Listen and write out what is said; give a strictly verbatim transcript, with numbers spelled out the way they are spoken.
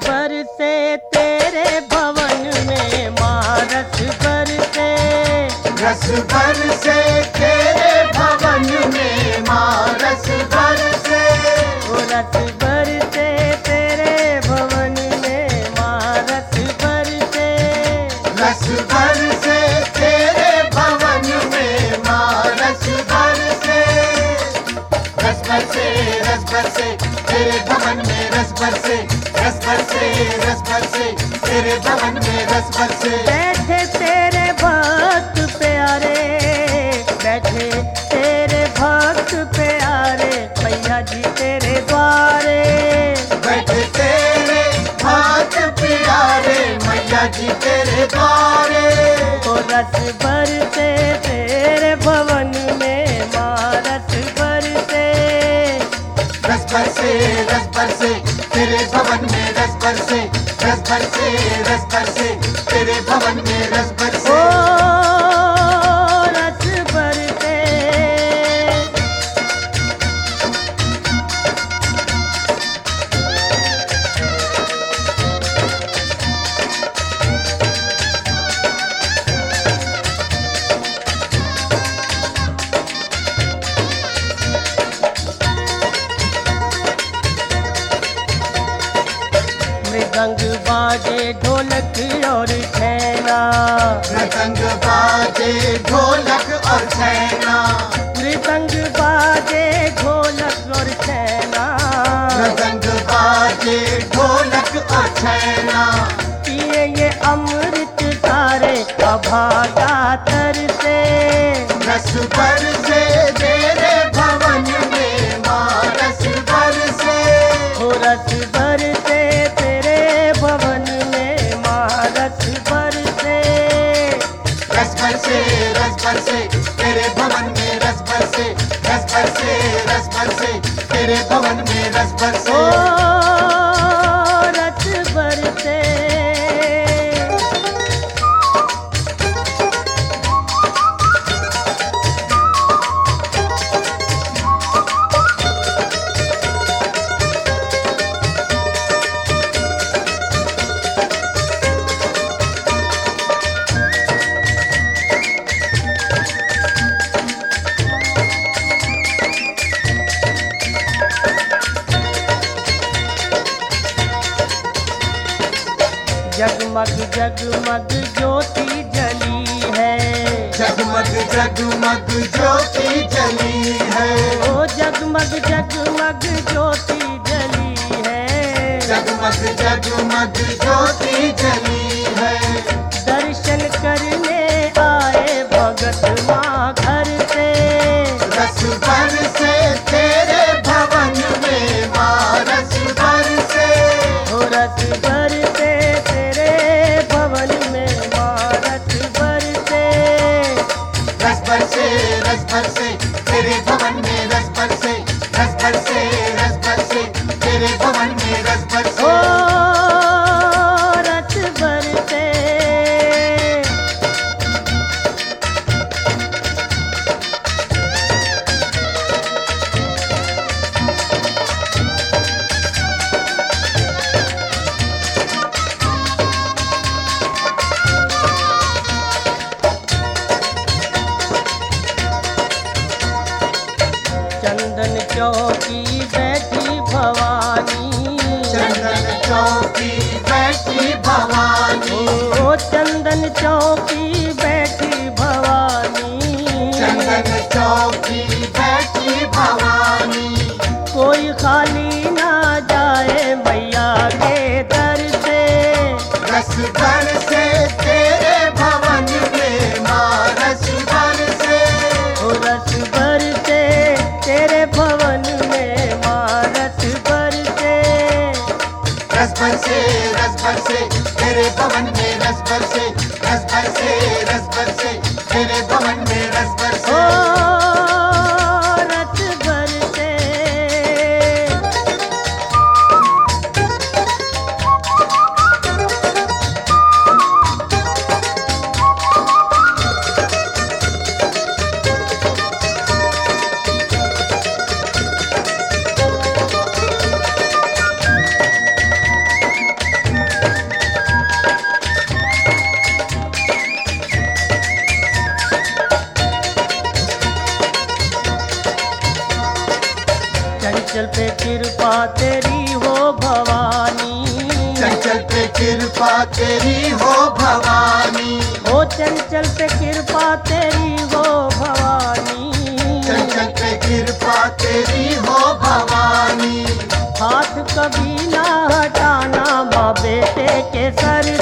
बरसे तेरे भवन में माँ रस बरसे, रस बरसे तेरे भवन में माँ रस बरसे, ओ रस बरसे तेरे भवन में माँ रस बरसे, रस बरसे तेरे भवन में माँ रस बरसे, रस बरसे रस बरसे तेरे भवन में रस बरसे, रस बरसे रस बरसे तेरे भवन में रस बरसे। बैठे तेरे भक्त प्यारे, बैठे तेरे भक्त प्यारे मैया जी तेरे द्वारे, बैठे तेरे भक्त प्यारे मैया जी तेरे द्वारे, ओ रस बरसे तेरे भवन में माँ रस बरसे, रस बरसे रस बरसे तेरे भवन में रस बरसे, रस बरसे रस बरसे तेरे भवन में रस ओ बरसे। रस बरसे। मृदंग बाजे ढोलक और छैना, मृदंग बाजे ढोलक और छैना, मृदंग बाजे ढोलक और छैना, मृदंग बाजे ढोलक और छैना, पिए ये अमृत सारे अभागा तरसे, रस बरसे तेरे भवन में माँ रस बरसे, हो रस बरसे तेरे भवन में माँ रस बरसे, रस बरसे रस बरसे तेरे भवन में रस बरसे, रस बरसे रस बरसे तेरे भवन में रस ओ बरसे। रस बरसे। जगमग जगमग ज्योति जली है, जगमग जगमग ज्योति जली है, ओ जगमग जगमग ज्योति जली है, जगमग जगमग ज्योति जली है, दर्शन करने आए भगत माँ घर से, रस बरसे तेरे भवन में माँ रस बरसे, ओ रस बरसे तेरे भवन में माँ रस बरसे, रस बरसे रस बरसे तेरे भवन में रस बरसे, रस बरसे रस बरसे तेरे भवन में रस ओ बरसे। रस बरसे। चंदन चौकी बैठी भवानी, चंदन चौकी बैठी भवानी, ओ चंदन चौकी बैठी भवानी, चंदन चौकी बैठी भवानी, कोई खाली ना जाए मैया के दर से, रस बरसे तेरे भवन में माँ रस बरसे, ओ रस बरसे तेरे भवन में माँ रस बरसे, रस बरसे रस बरसे तेरे भवन में रस बरसे, रस बरसे रस बरसे तेरे भवन में रस ओ बरसे। रस बरसे। चंचल पे कृपा तेरी हो भवानी, ओ चंचल पे कृपा तेरी हो भवानी, चंचल पे कृपा तेरी हो भवानी। हाथ कभी ना हटाना माँ बेटे के सर